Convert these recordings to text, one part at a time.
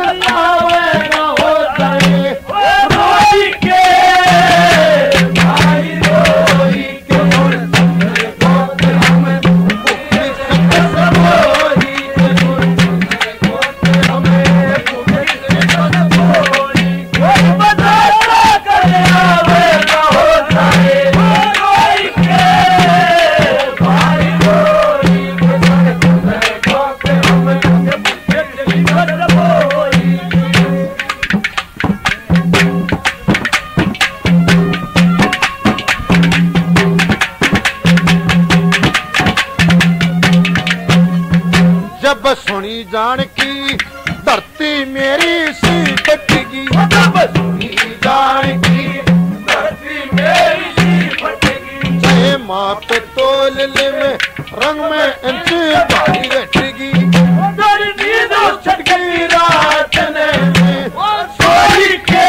आवेगा होता है रोई के भाई रोई के जब सुनी जान की धरती मेरी सी फटेगी जब सुनी जान की धरती मेरी सी फटेगी चाहे माँ पे तोल ले में रंग में इंची भारी घटेगी तेरी नींद छटकी रात ने सोई के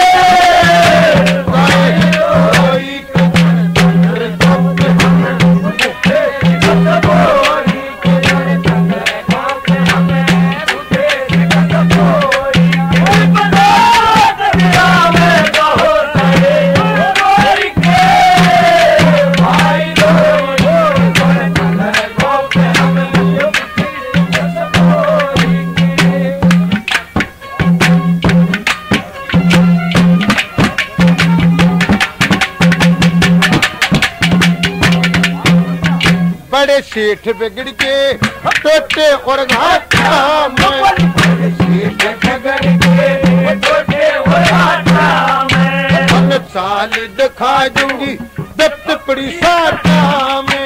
बड़े सेठ बिगड़ के टोटे और घाटा में सेठ बिगड़ के टोटे और घाटा में चाल दिखा दूंगी दत्त पड़ी साटा में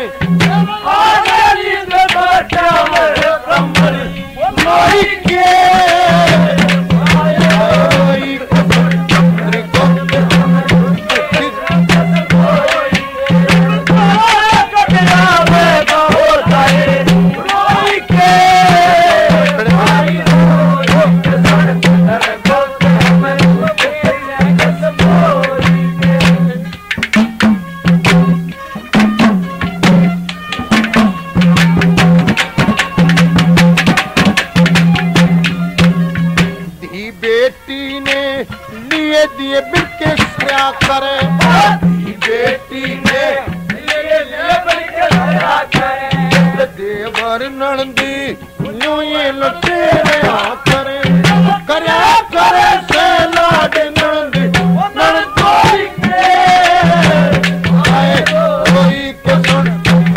रोई के बेटी ने लिए दिए बिल्के क्या करे बेटी ने लिए बिल्के क्या करे देवर नंदी यूं ये लुटे करे करया करे से लाड नंदी नंदोई के आए कोई के सुन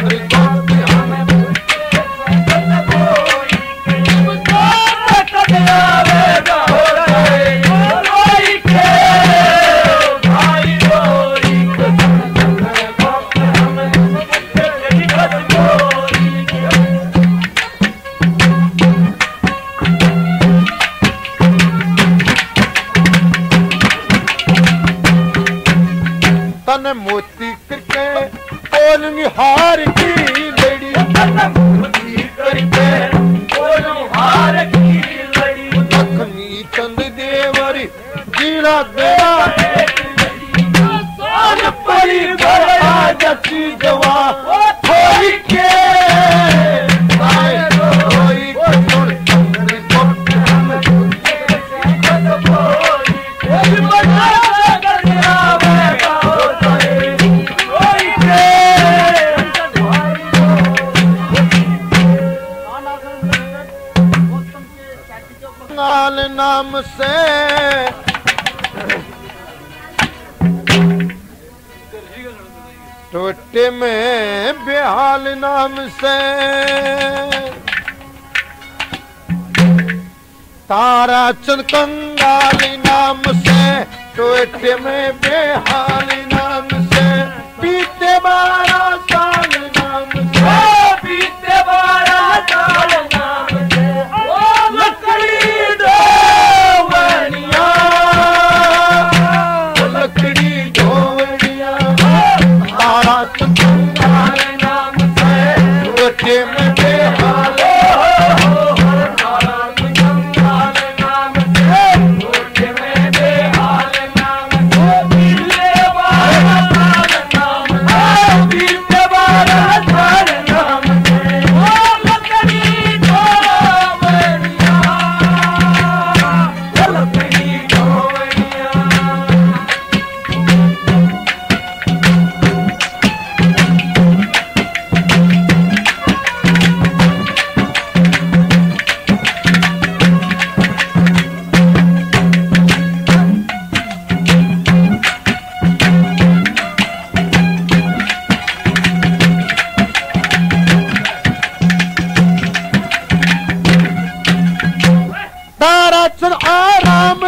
तन मोती करके बोलूंगी हार की लड़ी तन मोती करके बोलूं हार की लड़ी लक्ष्मी चंद देवरी जीरा देवा सोन परी बड़ा जची जवा थोड़ी के नाम से टोटे में बेहाल नाम से तारा चंद कंगाल नाम से टोटे में बेहाल नाम से बीते 12 साल नाम से बीते 12 साल नाम से ओ लकड़ी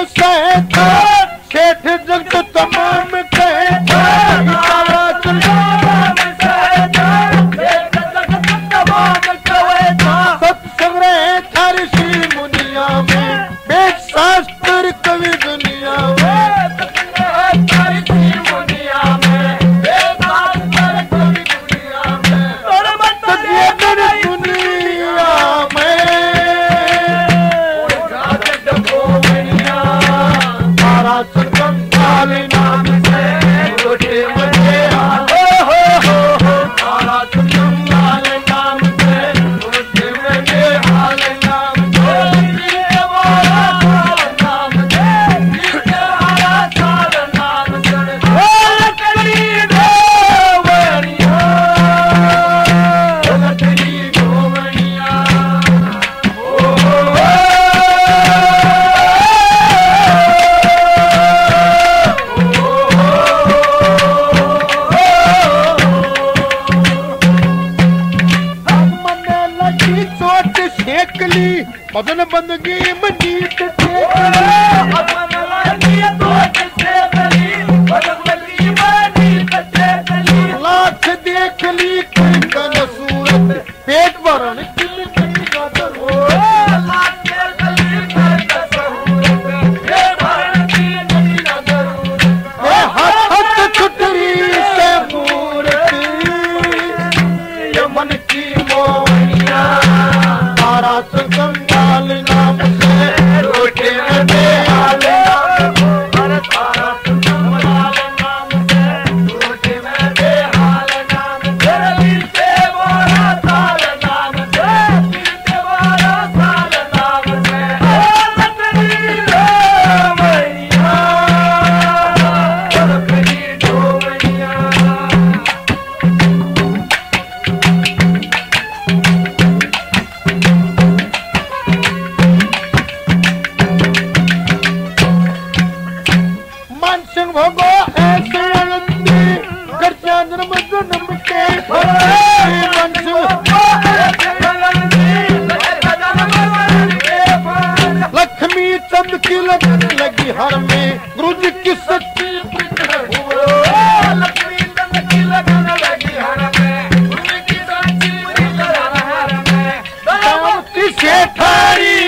सहता सेठ जगत तमाम कहता तारा चंद्र सत्संग रहे थारी सी मुनिया में वेद शास्त्र कवि दुनिया में थारी सी मुनिया में वेद शास्त्र कवि दुनिया में दुनिया में तारा चंद्र नाम से रोटे मजे तारा चंद्र नाम से रोटे मजे हाल नाम भजन बंदगी मंजीत लाख देख ली कन सूरत पेट भरण हाथ छुटरी से मूरत मन की मोहनिया तारा संगाल नाम से रोटे में हाल तारा संगाल नाम से रोटे में हाल नाम से बोरा साल नाम से बोरा साल नाम से लकड़ी डोमैया लकड़ी डोमैया मानसिंह भगो ऐसे आनंदी कर जन्म जन्म के लक्ष्मी चंद की लगन लगी हर में गुरु जी की सच्ची लक्ष्मी चंद की लगन लगी हर में गुरु जी की सच्ची सेठारी